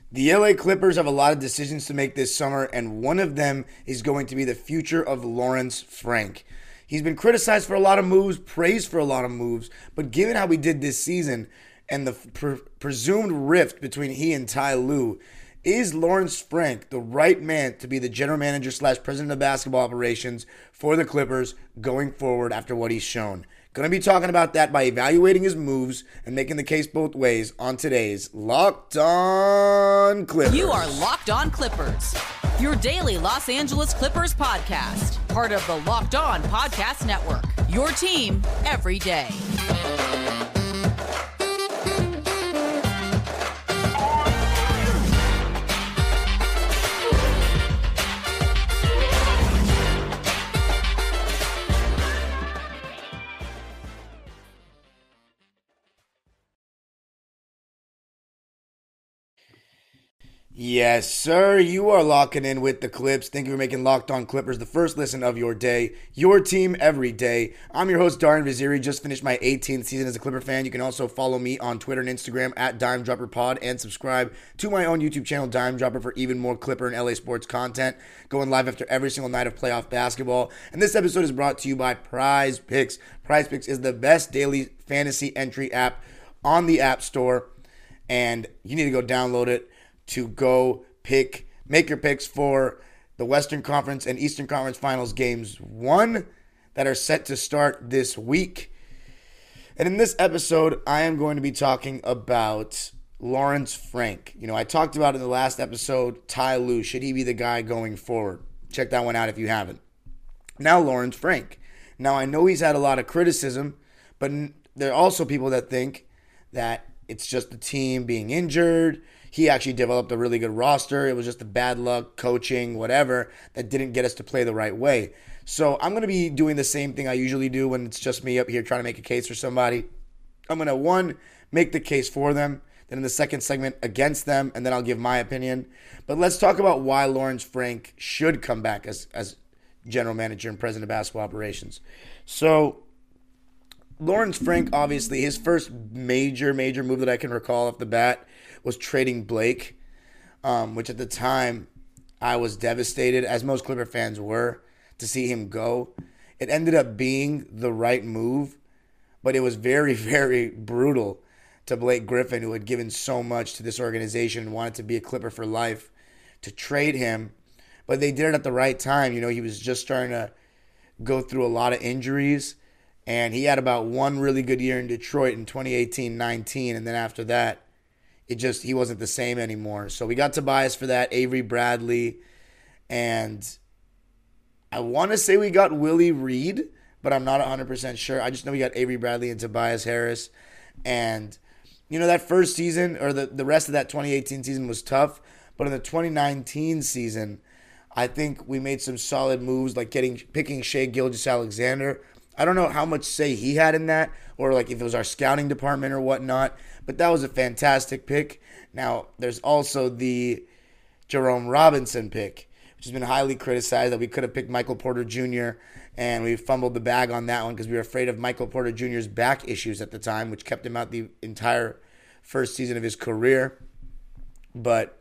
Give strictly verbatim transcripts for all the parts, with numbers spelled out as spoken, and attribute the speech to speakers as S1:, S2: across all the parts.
S1: The L A Clippers have a lot of decisions to make this summer, and one of them is going to be the future of Lawrence Frank. He's been criticized for a lot of moves, praised for a lot of moves, but given how we did this season and the pre- presumed rift between he and Ty Lue, is Lawrence Frank the right man to be the general manager slash president of basketball operations for the Clippers going forward after what he's shown? Going to be talking about that by evaluating his moves and making the case both ways on today's Locked On Clippers.
S2: You are Locked On Clippers, your daily Los Angeles Clippers podcast, part of the Locked On Podcast Network, your team every day.
S1: Yes, sir. You are locking in with the Clips. Thank you for making Locked On Clippers the first listen of your day, your team every day. I'm your host, Darian Vaziri. Just finished my eighteenth season as a Clipper fan. You can also follow me on Twitter and Instagram at Dime Dropper Pod and subscribe to my own YouTube channel, Dime Dropper, for even more Clipper and L A sports content. Going live after every single night of playoff basketball. And this episode is brought to you by Prize Picks. Prize Picks is the best daily fantasy entry app on the App Store, and you need to go download it to go pick, make your picks for the Western Conference and Eastern Conference Finals games one that are set to start this week. And in this episode, I am going to be talking about Lawrence Frank. You know, I talked about in the last episode, Ty Lue. Should he be the guy going forward? Check that one out if you haven't. Now, Lawrence Frank. Now, I know he's had a lot of criticism, but there are also people that think that it's just the team being injured. He actually developed a really good roster. It was just the bad luck, coaching, whatever, that didn't get us to play the right way. So I'm going to be doing the same thing I usually do when it's just me up here trying to make a case for somebody. I'm going to, one, make the case for them, then in the second segment, against them, and then I'll give my opinion. But let's talk about why Lawrence Frank should come back as, as general manager and president of basketball operations. So Lawrence Frank, obviously, his first major, major move that I can recall off the bat was trading Blake, um, which at the time I was devastated, as most Clipper fans were, to see him go. It ended up being the right move, but it was very, very brutal to Blake Griffin, who had given so much to this organization and wanted to be a Clipper for life, to trade him. But they did it at the right time. You know, he was just starting to go through a lot of injuries, and he had about one really good year in Detroit in twenty eighteen nineteen, and then after that, It just, he wasn't the same anymore. So we got Tobias for that, Avery Bradley, and I want to say we got Willie Reed, but I'm not one hundred percent sure. I just know we got Avery Bradley and Tobias Harris. And, you know, that first season, or the, the rest of that twenty eighteen season was tough, but in the twenty nineteen season, I think we made some solid moves, like getting picking Shai Gilgeous-Alexander. I don't know how much say he had in that, or like if it was our scouting department or whatnot, but that was a fantastic pick. Now, there's also the Jerome Robinson pick, which has been highly criticized, that we could have picked Michael Porter Junior, and we fumbled the bag on that one because we were afraid of Michael Porter Junior's back issues at the time, which kept him out the entire first season of his career. But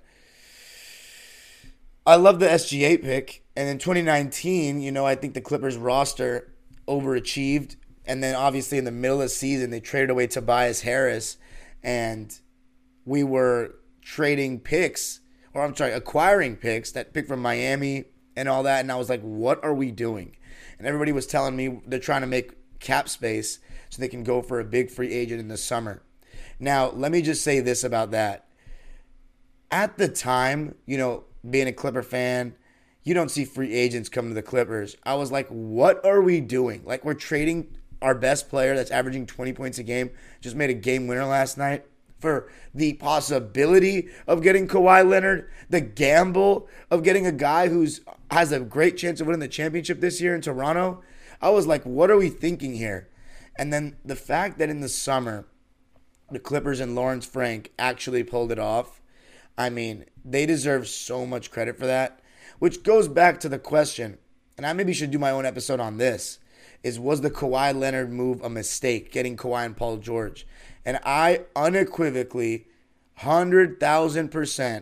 S1: I love the S G A pick. And in twenty nineteen, you know, I think the Clippers roster overachieved. And then obviously in the middle of the season, they traded away Tobias Harris. And we were trading picks, or I'm sorry, acquiring picks, that pick from Miami and all that. And I was like, what are we doing? And everybody was telling me they're trying to make cap space so they can go for a big free agent in the summer. Now, let me just say this about that. At the time, you know, being a Clipper fan, you don't see free agents come to the Clippers. I was like, what are we doing? Like, we're trading our best player that's averaging twenty points a game, just made a game winner last night, for the possibility of getting Kawhi Leonard, the gamble of getting a guy who's has a great chance of winning the championship this year in Toronto. I was like, what are we thinking here? And then the fact that in the summer, the Clippers and Lawrence Frank actually pulled it off, I mean, they deserve so much credit for that, which goes back to the question, and I maybe should do my own episode on this, is was the Kawhi Leonard move a mistake, getting Kawhi and Paul George? And I unequivocally, one hundred thousand percent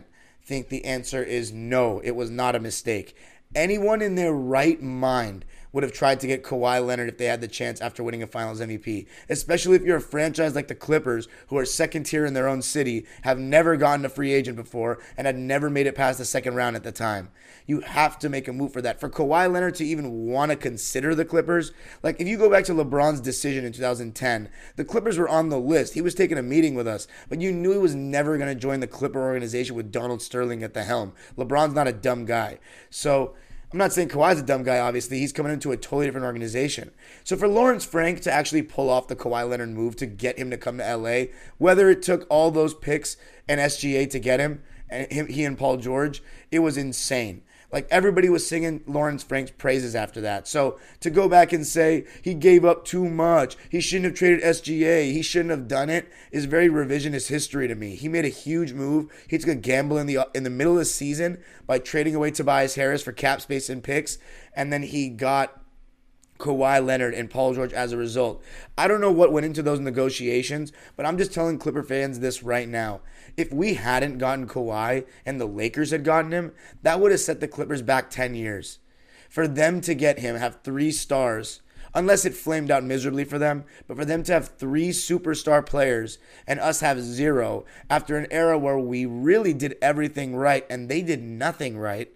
S1: think the answer is no, it was not a mistake. Anyone in their right mind would have tried to get Kawhi Leonard if they had the chance after winning a Finals M V P. Especially if you're a franchise like the Clippers, who are second tier in their own city, have never gotten a free agent before, and had never made it past the second round at the time. You have to make a move for that. For Kawhi Leonard to even want to consider the Clippers, like if you go back to LeBron's decision in two thousand ten, the Clippers were on the list. He was taking a meeting with us, but you knew he was never going to join the Clipper organization with Donald Sterling at the helm. LeBron's not a dumb guy. So I'm not saying Kawhi's a dumb guy, obviously. He's coming into a totally different organization. So for Lawrence Frank to actually pull off the Kawhi Leonard move to get him to come to L A, whether it took all those picks and S G A to get him, and him, he and Paul George, it was insane. Like, everybody was singing Lawrence Frank's praises after that. So to go back and say he gave up too much, he shouldn't have traded S G A, he shouldn't have done it, is very revisionist history to me. He made a huge move. He took a gamble in the in the middle of the season by trading away Tobias Harris for cap space and picks, and then he got Kawhi Leonard and Paul George as a result. I don't know what went into those negotiations, but I'm just telling Clipper fans this right now. If we hadn't gotten Kawhi and the Lakers had gotten him, that would have set the Clippers back ten years. For them to get him, have three stars, unless it flamed out miserably for them, but for them to have three superstar players and us have zero after an era where we really did everything right and they did nothing right,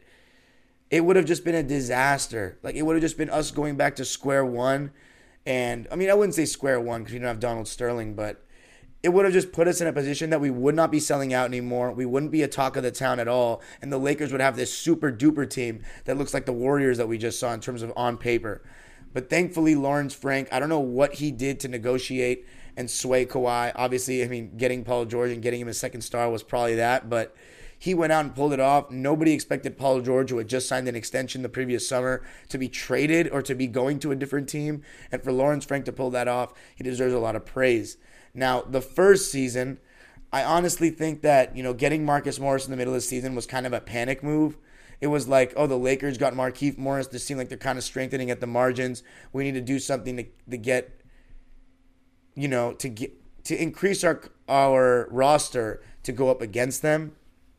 S1: it would have just been a disaster. Like, it would have just been us going back to square one. And, I mean, I wouldn't say square one because we don't have Donald Sterling, but it would have just put us in a position that we would not be selling out anymore. We wouldn't be a talk of the town at all. And the Lakers would have this super duper team that looks like the Warriors that we just saw in terms of on paper. But thankfully, Lawrence Frank, I don't know what he did to negotiate and sway Kawhi. Obviously, I mean, getting Paul George and getting him a second star was probably that, but he went out and pulled it off. Nobody expected Paul George, who had just signed an extension the previous summer, to be traded or to be going to a different team. And for Lawrence Frank to pull that off, he deserves a lot of praise. Now, the first season, I honestly think that, you know, getting Marcus Morris in the middle of the season was kind of a panic move. It was like, oh, the Lakers got Markieff Morris. They seem like they're kind of strengthening at the margins. We need to do something to, to get, you know, to get to increase our our roster to go up against them.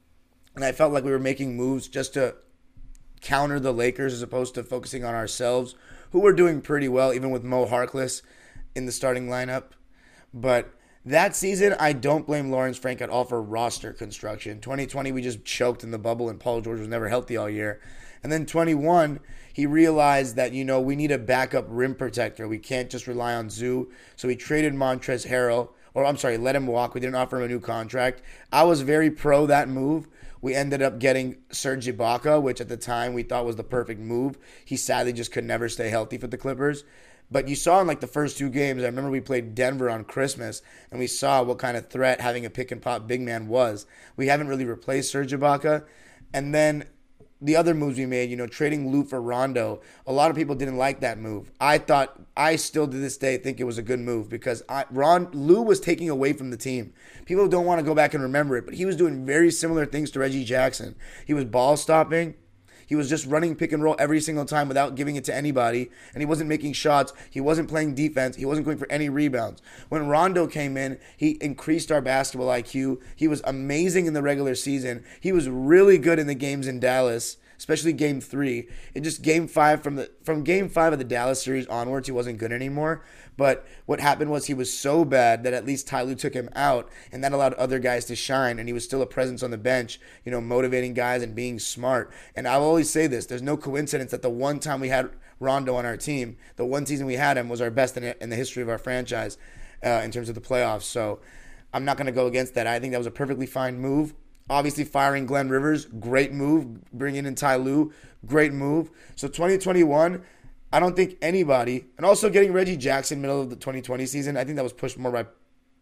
S1: And I felt like we were making moves just to counter the Lakers as opposed to focusing on ourselves, who were doing pretty well, even with Mo Harkless in the starting lineup. But that season, I don't blame Lawrence Frank at all for roster construction. twenty twenty, we just choked in the bubble, and Paul George was never healthy all year. And then twenty-one, he realized that, you know, we need a backup rim protector. We can't just rely on Zoo. So he traded Montrezl Harrell, or I'm sorry, let him walk. We didn't offer him a new contract. I was very pro that move. We ended up getting Serge Ibaka, which at the time we thought was the perfect move. He sadly just could never stay healthy for the Clippers. But you saw in like the first two games, I remember we played Denver on Christmas, and we saw what kind of threat having a pick-and-pop big man was. We haven't really replaced Serge Ibaka. And then the other moves we made, you know, trading Lou for Rondo, a lot of people didn't like that move. I thought, I still to this day think it was a good move because I, Ron, Lou was taking away from the team. People don't want to go back and remember it, but he was doing very similar things to Reggie Jackson. He was ball stopping. He was just running pick and roll every single time without giving it to anybody, and he wasn't making shots. He wasn't playing defense. He wasn't going for any rebounds. When Rondo came in, he increased our basketball I Q. He was amazing in the regular season. He was really good in the games in Dallas, especially game three. It just game five, from the from game five of the Dallas series onwards, he wasn't good anymore. But what happened was he was so bad that at least Ty Lue took him out, and that allowed other guys to shine, and he was still a presence on the bench, you know, motivating guys and being smart. And I'll always say this, there's no coincidence that the one time we had Rondo on our team, the one season we had him, was our best in, in the history of our franchise uh, in terms of the playoffs. So I'm not going to go against that. I think that was a perfectly fine move. Obviously, firing Glenn Rivers, great move. Bringing in Ty Lue, great move. So twenty twenty-one, I don't think anybody, and also getting Reggie Jackson middle of the twenty twenty season, I think that was pushed more by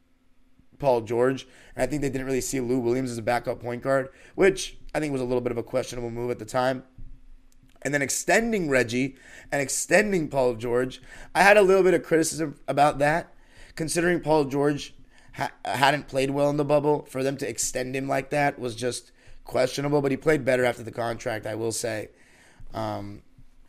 S1: Paul George. And I think they didn't really see Lou Williams as a backup point guard, which I think was a little bit of a questionable move at the time. And then extending Reggie and extending Paul George, I had a little bit of criticism about that, considering Paul George ha- hadn't played well in the bubble. For them to extend him like that was just questionable, but he played better after the contract, I will say. Um,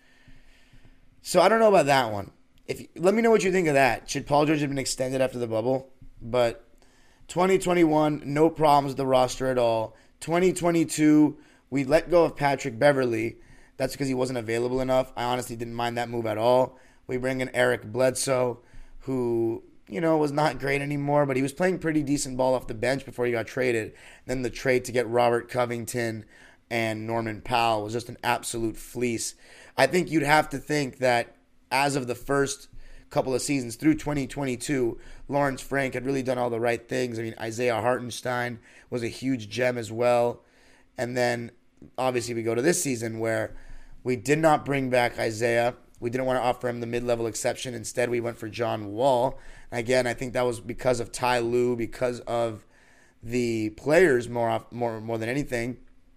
S1: so I don't know about that one. If let me know what you think of that. Should Paul George have been extended after the bubble? But twenty twenty-one, no problems with the roster at all. twenty twenty-two, we let go of Patrick Beverley. That's because he wasn't available enough. I honestly didn't mind that move at all. We bring in Eric Bledsoe, who, you know, was not great anymore, but he was playing pretty decent ball off the bench before he got traded. Then the trade to get Robert Covington and Norman Powell was just an absolute fleece. I think you'd have to think that as of the first couple of seasons through twenty twenty-two, Lawrence Frank had really done all the right things. I mean, Isaiah Hartenstein was a huge gem as well. And then obviously we go to this season where we did not bring back Isaiah. We didn't want to offer him the mid-level exception. Instead, we went for John Wall. Again, I think that was because of Ty Lue, because of the players more off, more more than anything.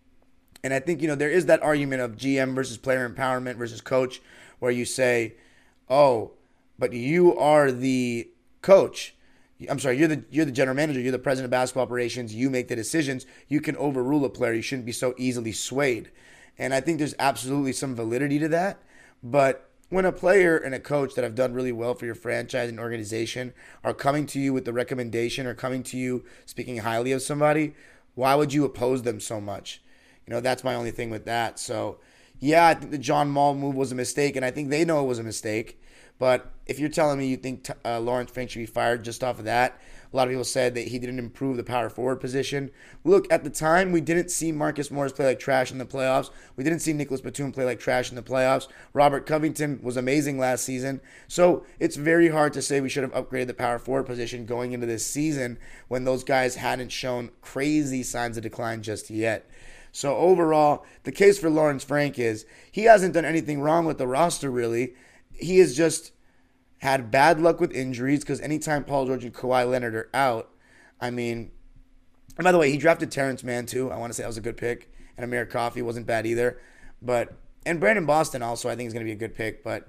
S1: And I think, you know, there is that argument of G M versus player empowerment versus coach, where you say, oh, but you are the coach. I'm sorry, you're the you're the general manager, you're the president of basketball operations, you make the decisions, you can overrule a player, you shouldn't be so easily swayed. And I think there's absolutely some validity to that. But when a player and a coach that have done really well for your franchise and organization are coming to you with the recommendation or coming to you speaking highly of somebody, why would you oppose them so much? You know, that's my only thing with that. So, yeah, I think the John Wall move was a mistake, and I think they know it was a mistake. But if you're telling me you think uh, Lawrence Frank should be fired just off of that, a lot of people said that he didn't improve the power forward position. Look, at the time, we didn't see Marcus Morris play like trash in the playoffs. We didn't see Nicholas Batum play like trash in the playoffs. Robert Covington was amazing last season. So it's very hard to say we should have upgraded the power forward position going into this season when those guys hadn't shown crazy signs of decline just yet. So overall, the case for Lawrence Frank is he hasn't done anything wrong with the roster, really. He has just had bad luck with injuries because anytime Paul George and Kawhi Leonard are out, I mean, and by the way, he drafted Terrence Mann too. I want to say that was a good pick. And Amir Coffey wasn't bad either. But, and Brandon Boston also I think is going to be a good pick. But,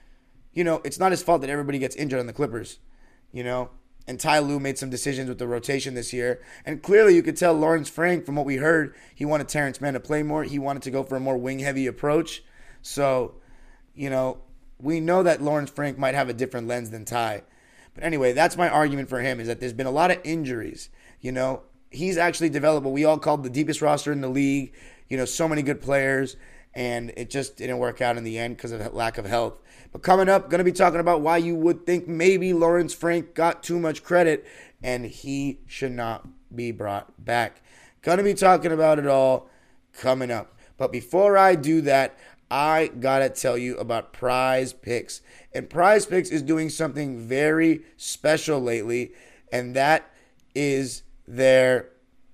S1: you know, it's not his fault that everybody gets injured on the Clippers, you know. And Ty Lue made some decisions with the rotation this year. And clearly you could tell Lawrence Frank, from what we heard, he wanted Terrence Mann to play more. He wanted to go for a more wing-heavy approach. So, you know, we know that Lawrence Frank might have a different lens than Ty. But anyway, that's my argument for him, is that there's been a lot of injuries. You know, he's actually developed what we all called the deepest roster in the league. You know, so many good players. And it just didn't work out in the end because of lack of health. But coming up, going to be talking about why you would think maybe Lawrence Frank got too much credit and he should not be brought back. Going to be talking about it all coming up. But before I do that, I got to tell you about Prize Picks. And Prize Picks is doing something very special lately, and that is their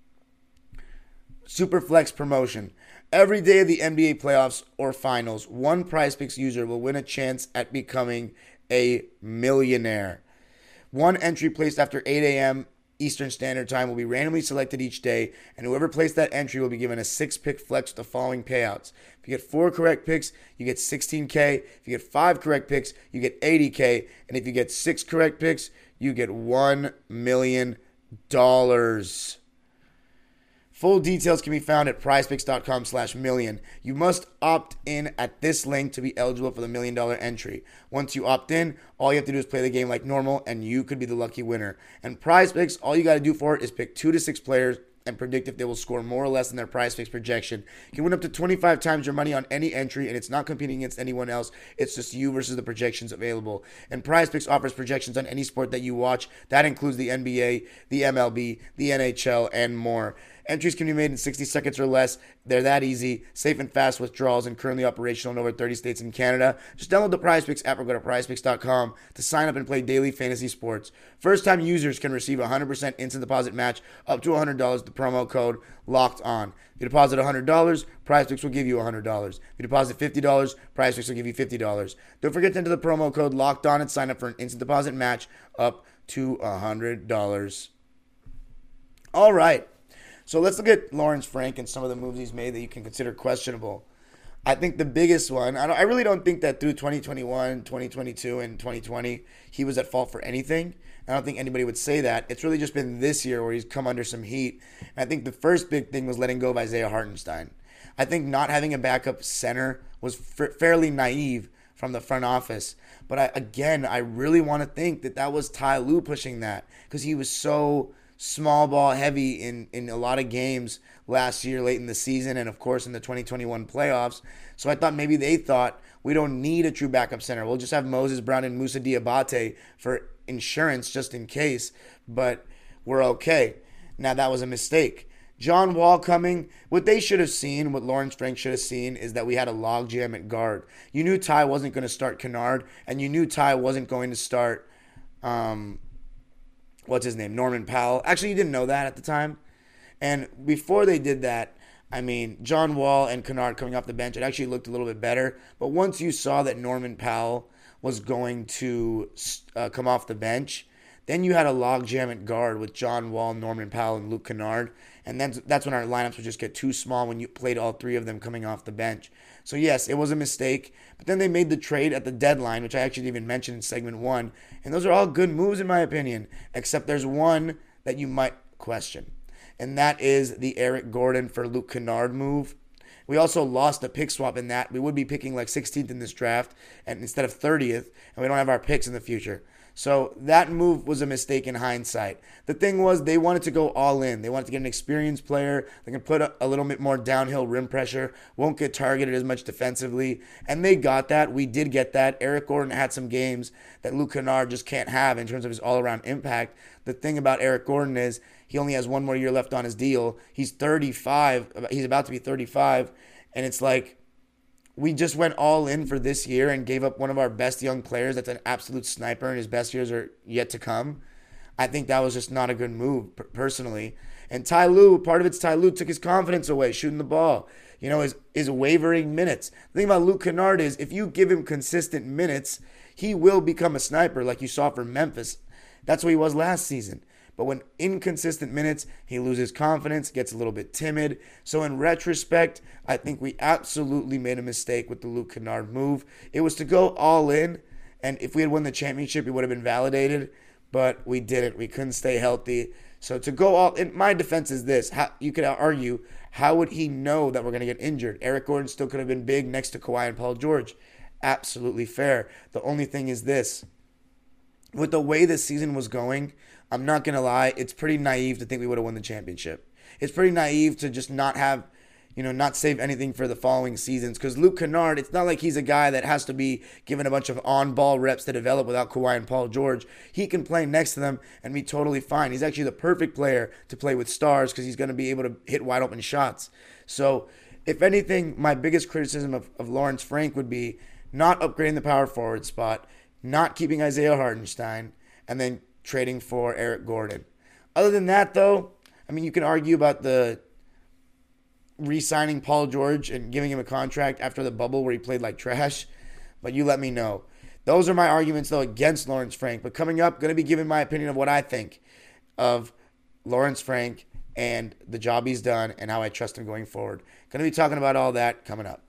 S1: Superflex promotion. Every day of the N B A playoffs or finals, one Prize Picks user will win a chance at becoming a millionaire. One entry placed after eight a.m. Eastern Standard Time will be randomly selected each day, and whoever placed that entry will be given a six-pick flex with the following payouts. If you get four correct picks, you get sixteen K. If you get five correct picks, you get eighty K. And if you get six correct picks, you get one million dollars. Full details can be found at prizepicks.com slash million. You must opt in at this link to be eligible for the million dollar entry. Once you opt in, all you have to do is play the game like normal, and you could be the lucky winner. And Prize Picks, all you got to do for it is pick two to six players and predict if they will score more or less than their Prize Picks projection. You can win up to twenty-five times your money on any entry, and it's not competing against anyone else. It's just you versus the projections available. And Prize Picks offers projections on any sport that you watch. That includes the N B A, the M L B, the N H L, and more. Entries can be made in sixty seconds or less. They're that easy, safe and fast withdrawals, and currently operational in over thirty states and Canada. Just download the Prize Picks app or go to prize picks dot com to sign up and play daily fantasy sports. First-time users can receive a one hundred percent instant deposit match up to one hundred dollars with the promo code LOCKED ON. If you deposit one hundred dollars, Prize Picks will give you one hundred dollars. If you deposit fifty dollars, Prize Picks will give you fifty dollars. Don't forget to enter the promo code LOCKED ON and sign up for an instant deposit match up to one hundred dollars. All right. So let's look at Lawrence Frank and some of the moves he's made that you can consider questionable. I think the biggest one, I, don't, I really don't think that through twenty twenty-one, twenty twenty-two, and twenty twenty, he was at fault for anything. I don't think anybody would say that. It's really just been this year where he's come under some heat. And I think the first big thing was letting go of Isaiah Hartenstein. I think not having a backup center was f- fairly naive from the front office. But I, again, I really want to think that that was Ty Lue pushing that because he was so small ball heavy in, in a lot of games last year, late in the season, and of course in the twenty twenty-one playoffs. So I thought maybe they thought we don't need a true backup center. We'll just have Moses Brown and Moussa Diabate for insurance just in case, but we're okay. Now that was a mistake. John Wall coming, what they should have seen, what Lawrence Frank should have seen, is that we had a logjam at guard. You knew Ty wasn't going to start Kennard, and you knew Ty wasn't going to start, um, what's his name, Norman Powell. Actually, you didn't know that at the time. And before they did that, I mean, John Wall and Kennard coming off the bench, it actually looked a little bit better. But once you saw that Norman Powell was going to uh, come off the bench, then you had a logjam at guard with John Wall, Norman Powell, and Luke Kennard. And that's, that's when our lineups would just get too small when you played all three of them coming off the bench. So, yes, it was a mistake. But then they made the trade at the deadline, which I actually didn't even mention in segment one. And those are all good moves in my opinion, except there's one that you might question. And that is the Eric Gordon for Luke Kennard move. We also lost a pick swap in that. We would be picking like sixteenth in this draft and instead of thirtieth, and we don't have our picks in the future. So that move was a mistake in hindsight. The thing was they wanted to go all in. They wanted to get an experienced player that can put a, a little bit more downhill rim pressure, won't get targeted as much defensively. And they got that. We did get that. Eric Gordon had some games that Luke Kennard just can't have in terms of his all-around impact. The thing about Eric Gordon is he only has one more year left on his deal. He's thirty-five. He's about to be thirty-five. And it's like, we just went all in for this year and gave up one of our best young players that's an absolute sniper and his best years are yet to come. I think that was just not a good move, personally. And Ty Lue, part of it's Ty Lue took his confidence away, shooting the ball. You know, his, his wavering minutes. The thing about Luke Kennard is if you give him consistent minutes, he will become a sniper like you saw for Memphis. That's what he was last season. But when inconsistent minutes, he loses confidence, gets a little bit timid. So in retrospect, I think we absolutely made a mistake with the Luke Kennard move. It was to go all in, and if we had won the championship, it would have been validated, but we didn't. We couldn't stay healthy. So to go all in, my defense is this. How, you could argue, how would he know that we're going to get injured? Eric Gordon still could have been big next to Kawhi and Paul George. Absolutely fair. The only thing is this. With the way this season was going, I'm not going to lie, it's pretty naive to think we would have won the championship. It's pretty naive to just not have, you know, not save anything for the following seasons. Because Luke Kennard, it's not like he's a guy that has to be given a bunch of on-ball reps to develop without Kawhi and Paul George. He can play next to them and be totally fine. He's actually the perfect player to play with stars because he's going to be able to hit wide open shots. So, if anything, my biggest criticism of, of Lawrence Frank would be not upgrading the power forward spot, not keeping Isaiah Hartenstein, and then trading for Eric Gordon. Other than that, though, I mean, you can argue about the re-signing Paul George and giving him a contract after the bubble where he played like trash, but you let me know. Those are my arguments, though, against Lawrence Frank. But coming up, going to be giving my opinion of what I think of Lawrence Frank and the job he's done and how I trust him going forward. Going to be talking about all that coming up.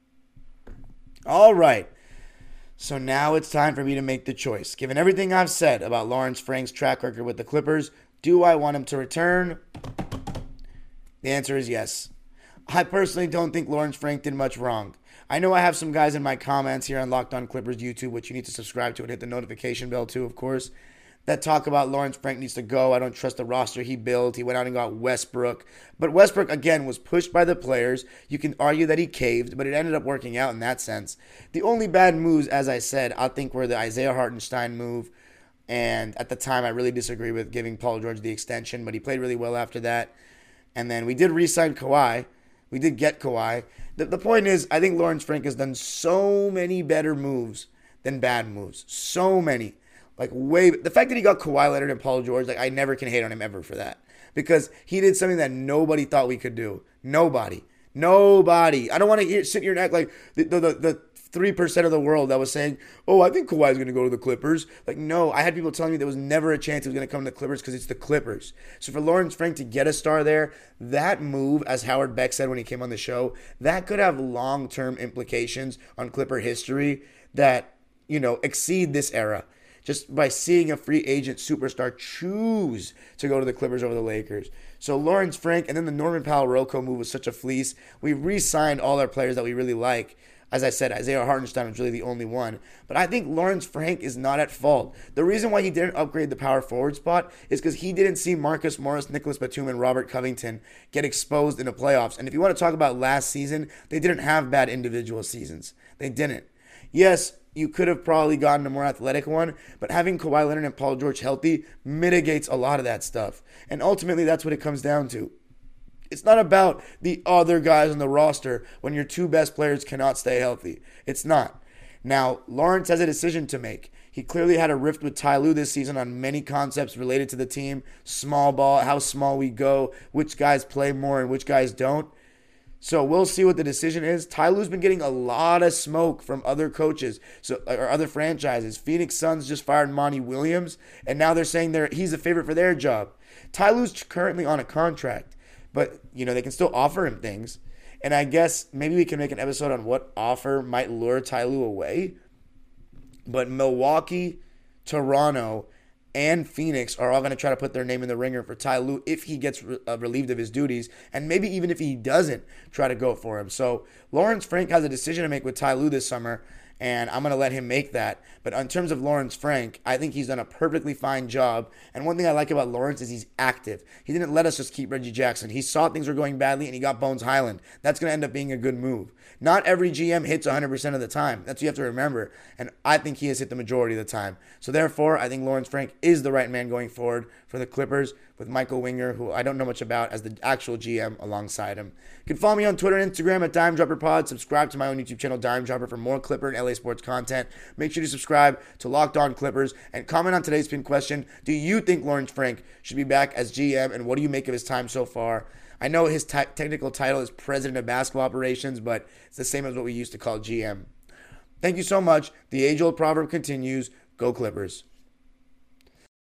S1: All right. So now it's time for me to make the choice. Given everything I've said about Lawrence Frank's track record with the Clippers, do I want him to return? The answer is yes. I personally don't think Lawrence Frank did much wrong. I know I have some guys in my comments here on Locked On Clippers YouTube, which you need to subscribe to and hit the notification bell too, of course, that talk about Lawrence Frank needs to go. I don't trust the roster he built. He went out and got Westbrook. But Westbrook, again, was pushed by the players. You can argue that he caved, but it ended up working out in that sense. The only bad moves, as I said, I think were the Isaiah Hartenstein move. And at the time, I really disagree with giving Paul George the extension, but he played really well after that. And then we did re-sign Kawhi. We did get Kawhi. The, the point is, I think Lawrence Frank has done so many better moves than bad moves. So many. Like, way, the fact that he got Kawhi Leonard and Paul George, like, I never can hate on him ever for that. Because he did something that nobody thought we could do. Nobody. Nobody. I don't want to hear, sit here and act like the, the, the, the three percent of the world that was saying, oh, I think Kawhi's going to go to the Clippers. Like, no, I had people telling me there was never a chance he was going to come to the Clippers because it's the Clippers. So for Lawrence Frank to get a star there, that move, as Howard Beck said when he came on the show, that could have long-term implications on Clipper history that, you know, exceed this era. Just by seeing a free agent superstar choose to go to the Clippers over the Lakers. So Lawrence Frank and then the Norman Powell Rocco move was such a fleece. We re-signed all our players that we really like. As I said, Isaiah Hartenstein was really the only one. But I think Lawrence Frank is not at fault. The reason why he didn't upgrade the power forward spot is because he didn't see Marcus Morris, Nicholas Batum, and Robert Covington get exposed in the playoffs. And if you want to talk about last season, they didn't have bad individual seasons. They didn't. Yes, you could have probably gotten a more athletic one, but having Kawhi Leonard and Paul George healthy mitigates a lot of that stuff. And ultimately, that's what it comes down to. It's not about the other guys on the roster when your two best players cannot stay healthy. It's not. Now, Lawrence has a decision to make. He clearly had a rift with Ty Lue this season on many concepts related to the team. Small ball, how small we go, which guys play more and which guys don't. So we'll see what the decision is. Ty Lue's been getting a lot of smoke from other coaches so or other franchises. Phoenix Suns just fired Monty Williams, and now they're saying they're, he's a favorite for their job. Ty Lue's currently on a contract. But, you know, they can still offer him things. And I guess maybe we can make an episode on what offer might lure Ty Lue away. But Milwaukee, Toronto, and Phoenix are all going to try to put their name in the ringer for Ty Lue if he gets re- uh, relieved of his duties. And maybe even if he doesn't try to go for him. So Lawrence Frank has a decision to make with Ty Lue this summer. And I'm going to let him make that. But in terms of Lawrence Frank, I think he's done a perfectly fine job. And one thing I like about Lawrence is he's active. He didn't let us just keep Reggie Jackson. He saw things were going badly, and he got Bones Highland. That's going to end up being a good move. Not every G M hits one hundred percent of the time. That's what you have to remember. And I think he has hit the majority of the time. So therefore, I think Lawrence Frank is the right man going forward for the Clippers with Michael Winger, who I don't know much about, as the actual G M alongside him. You can follow me on Twitter and Instagram at Dime Dropper Pod. Subscribe to my own YouTube channel, Dime Dropper, for more Clipper and L A sports content. Make sure to subscribe to Locked On Clippers and comment on today's pin question. Do you think Lawrence Frank should be back as G M, and what do you make of his time so far? I know his te- technical title is President of Basketball Operations, but it's the same as what we used to call G M. Thank you so much. The age-old proverb continues. Go Clippers.